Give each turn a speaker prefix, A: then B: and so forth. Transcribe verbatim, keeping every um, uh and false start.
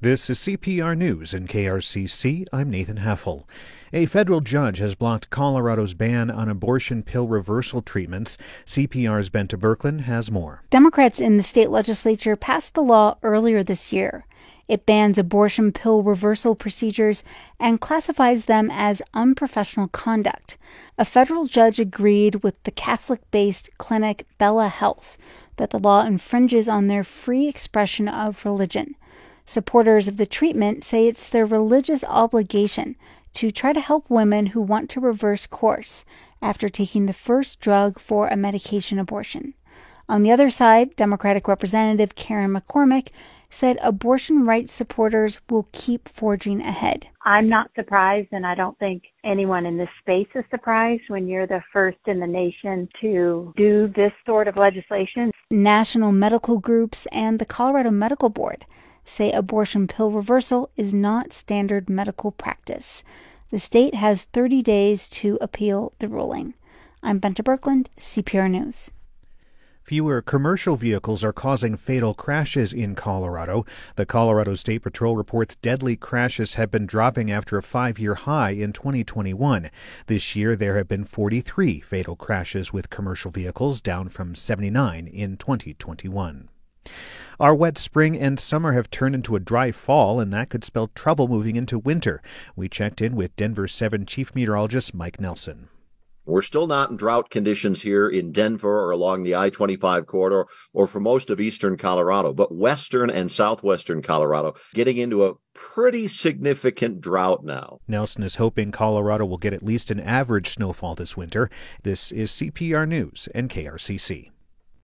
A: This is C P R News in K R C C. I'm Nathan Heffel. A federal judge has blocked Colorado's ban on abortion pill reversal treatments. C P R's Bente Birkeland has more.
B: Democrats in the state legislature passed the law earlier this year. It bans abortion pill reversal procedures and classifies them as unprofessional conduct. A federal judge agreed with the Catholic-based clinic Bella Health that the law infringes on their free expression of religion. Supporters of the treatment say it's their religious obligation to try to help women who want to reverse course after taking the first drug for a medication abortion. On the other side, Democratic Representative Karen McCormick said abortion rights supporters will keep forging ahead.
C: I'm not surprised, and I don't think anyone in this space is surprised when you're the first in the nation to do this sort of legislation.
B: National medical groups and the Colorado Medical Board say abortion pill reversal is not standard medical practice. The state has thirty days to appeal the ruling. I'm Bente Birkeland, C P R News.
A: Fewer commercial vehicles are causing fatal crashes in Colorado. The Colorado State Patrol reports deadly crashes have been dropping after a five-year high in twenty twenty-one. This year, there have been forty-three fatal crashes with commercial vehicles, down from seventy-nine in twenty twenty-one. Our wet spring and summer have turned into a dry fall, and that could spell trouble moving into winter. We checked in with Denver seven Chief Meteorologist Mike Nelson.
D: We're still not in drought conditions here in Denver or along the I twenty-five corridor or for most of eastern Colorado, but western and southwestern Colorado getting into a pretty significant drought now.
A: Nelson is hoping Colorado will get at least an average snowfall this winter. This is C P R News and K R C C.